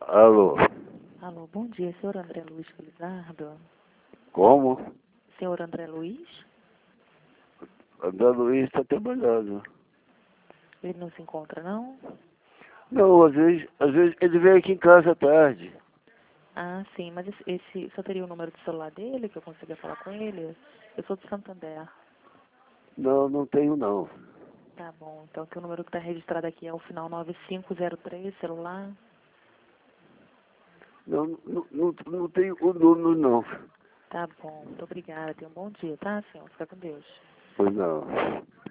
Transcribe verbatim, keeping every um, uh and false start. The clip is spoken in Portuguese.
Alô? Alô, bom dia, senhor André Luiz Felizardo? Como? Senhor André Luiz? André Luiz está trabalhando. Ele não se encontra, não? Não, às vezes, às vezes ele vem aqui em casa à tarde. Ah, sim, mas esse, esse só teria o número de celular dele, que eu consiga falar com ele? Eu sou de Santander. Não, não tenho não. Tá bom, então que o número que está registrado aqui é o final nove cinco zero três, celular? Não, não, não, não tenho o número não. Tá bom, muito obrigada, tenha um bom dia, tá, senhor? Fica com Deus. Pois não.